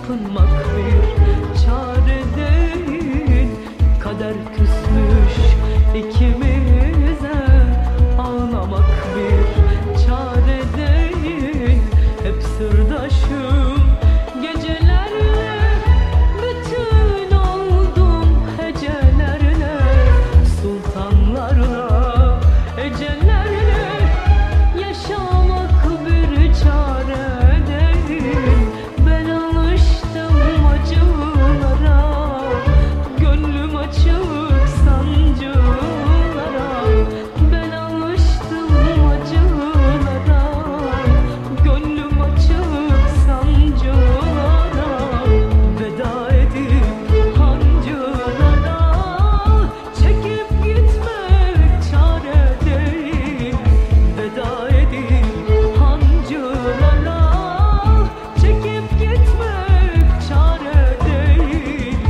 Tapınmak bir çare değil, kader küsmüş ikimize. Ağlamak bir çare değil, hep sırdaşım gecelerle. Bütün oldum hecelerle, sultanlarla, ecelerle. Yaşamak bir çare değil, ben alıştım acılara. Gönlüm açık sancılara, ben alıştım acılara. Gönlüm açık sancılara, veda edip hancılara. Çekip gitmek çare değil, veda edip hancılara. Çekip gitmek çare değil.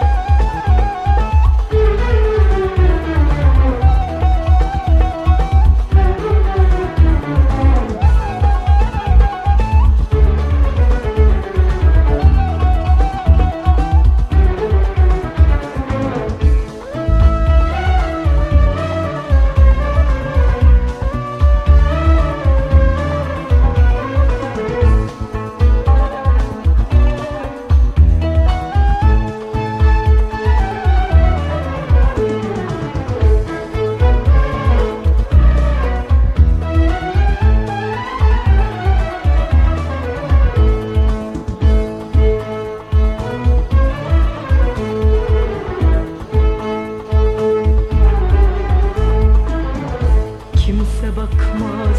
Kimse bakmaz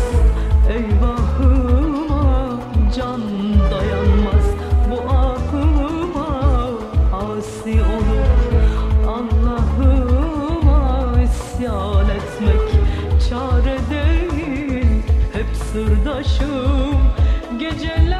eyvahıma, can dayanmaz bu ahıma. Asi olup Allah'ıma isyan etmek çare değil, hep sırdaşım geceler.